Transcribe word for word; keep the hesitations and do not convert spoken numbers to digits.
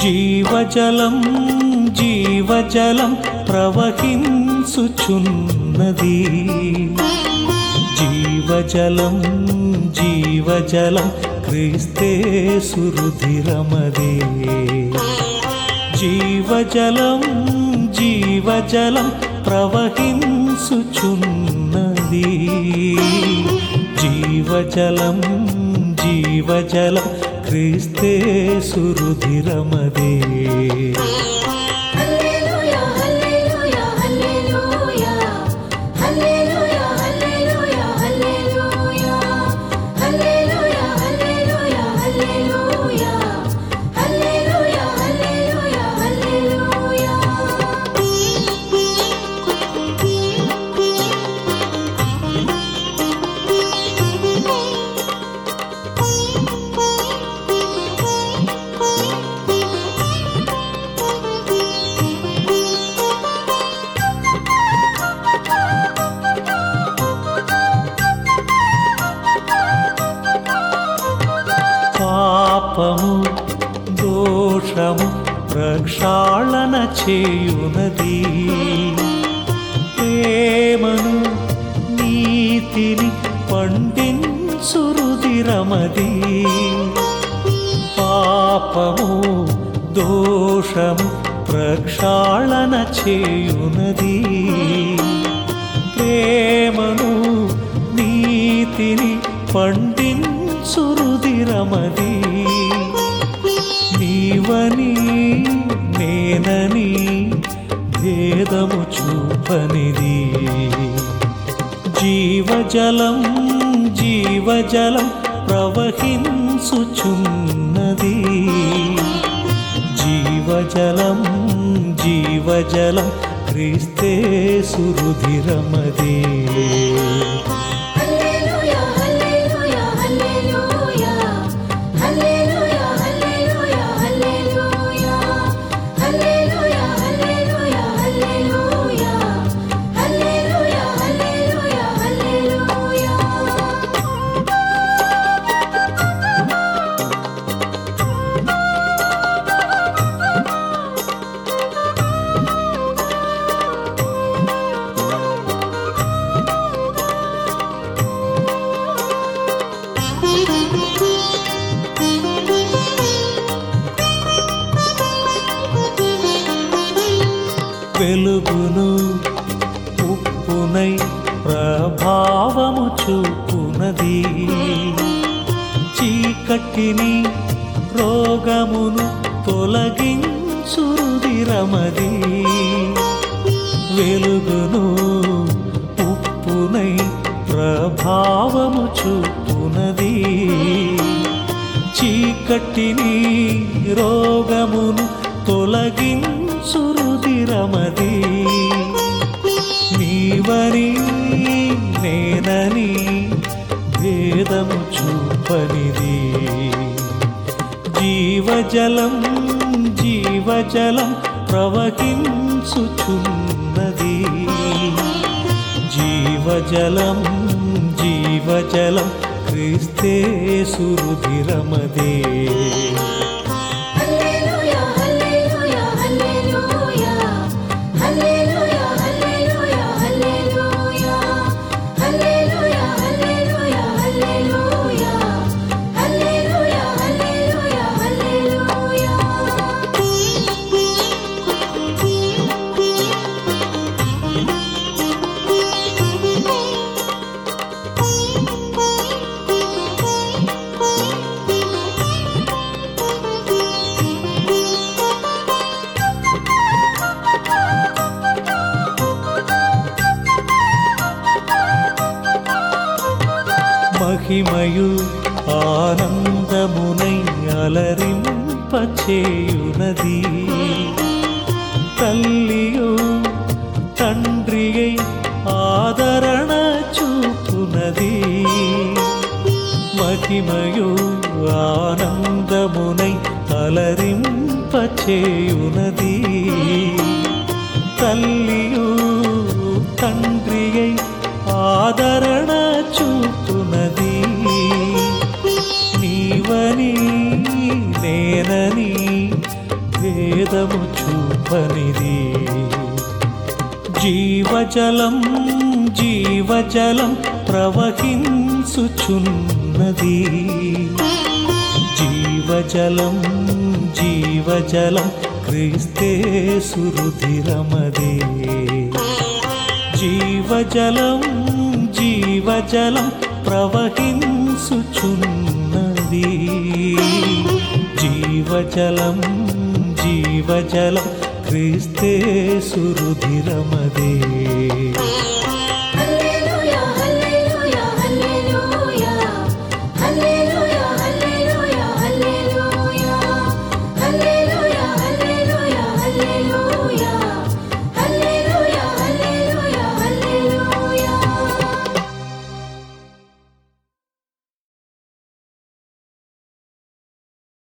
జీవజలం జీవజలం ప్రవహించుచున్నది జీవజలం జీవజలం క్రీస్తేసు రుధిరమదే జీవజలం జీవజలం ప్రవహించుచున్నది జీవజలం జీవజలం క్రీస్తేసు రుధిరమదే పాపము దోషము ప్రక్షాళన చేయునది ప్రేమను నీతిని పండించు రుధిరమది పాపము దోషము ప్రక్షాళన చేయునది ప్రేమను నీతిని పండించు రుధిరమది నీవని నేనని భేదము చూపనిది జీవజలం జీవజలం ప్రవహించుచున్నది జీవజలం జీవజలం క్రీస్తేసు రుధిరమదే వెలుగును ఉప్పునై ప్రభావము చూపునది చీకటిని రోగమును తొలగించు రుధిరమది వెలుగును ఉప్పునై ప్రభావము చూపునది చీకటిని రోగమును తొలగించు రుధిరమది నీవని నేనని భేదము చూపనిది జీవజలం జీవజలం ప్రవహించుచున్నది జీవజలం జీవజలం క్రీస్తేసు రుధిరమదే మహిమయు ఆనందమునై అలరింపచేయునది తల్లియు తండ్రియై ఆదరణ చూపునది మహిమయు ఆనందమునై అలరింపచేయునది తల్లియు తండ్రియై ఆదరణ చూపునది నీవని నేనని పంపనిది. జీవజలం జీవజలం ప్రవహించుచున్నది. జీవజలం జీవజలం క్రీస్తేసు రుధిరమదే. జీవజలం జీవజలం ప్రవహించుచున్నది. జీవజలం జీవజలం క్రీస్తేసు రుధిరమదే.